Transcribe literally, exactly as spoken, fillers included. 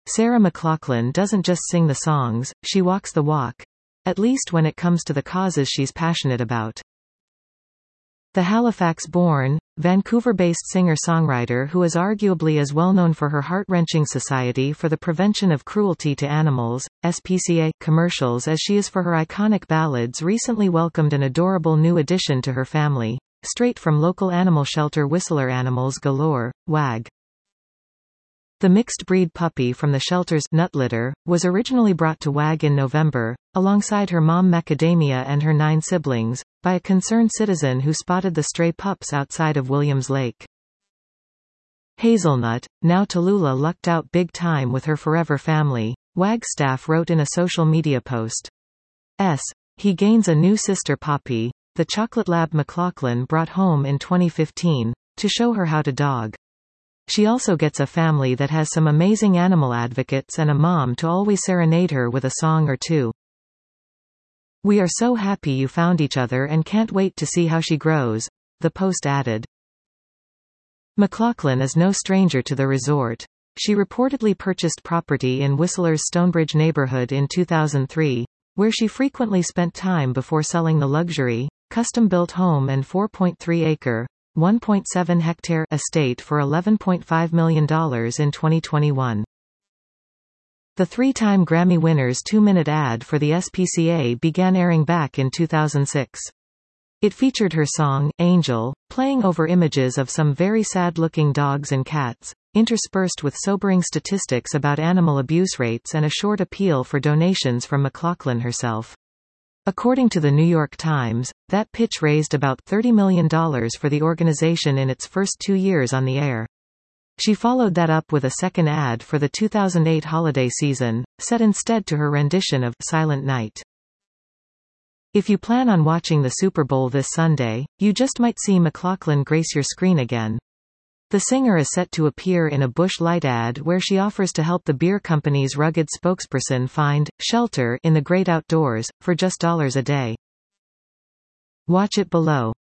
Sarah McLachlan doesn't just sing the songs, she walks the walk. At least when it comes to the causes she's passionate about. The Halifax-born, Vancouver-based singer-songwriter who is arguably as well known for her heart-wrenching Society for the Prevention of Cruelty to Animals, S P C A, commercials as she is for her iconic ballads recently welcomed an adorable new addition to her family, straight from local animal shelter Whistler Animals Galore, WAG. The mixed-breed puppy from the shelter's nut litter was originally brought to WAG in November, alongside her mom Macadamia and her nine siblings, by a concerned citizen who spotted the stray pups outside of Williams Lake. Hazelnut, now Tallulah, lucked out big time with her forever family, WAG staff wrote in a social media post. S. He gains a new sister Poppy, the chocolate lab McLachlan brought home in twenty fifteen, to show her how to dog. She also gets a family that has some amazing animal advocates and a mom to always serenade her with a song or two. We are so happy you found each other and can't wait to see how she grows, the post added. McLachlan is no stranger to the resort. She reportedly purchased property in Whistler's Stonebridge neighborhood in two thousand three, where she frequently spent time before selling the luxury, custom-built home and four point three acre, one point seven hectare estate for eleven point five million dollars in twenty twenty-one. The three-time Grammy winner's two-minute ad for the S P C A began airing back in two thousand six. It featured her song, Angel, playing over images of some very sad-looking dogs and cats, interspersed with sobering statistics about animal abuse rates and a short appeal for donations from McLachlan herself. According to the New York Times, that pitch raised about thirty million dollars for the organization in its first two years on the air. She followed that up with a second ad for the two thousand eight holiday season, set instead to her rendition of Silent Night. If you plan on watching the Super Bowl this Sunday, you just might see McLachlan grace your screen again. The singer is set to appear in a Busch Light ad where she offers to help the beer company's rugged spokesperson find shelter in the great outdoors, for just dollars a day. Watch it below.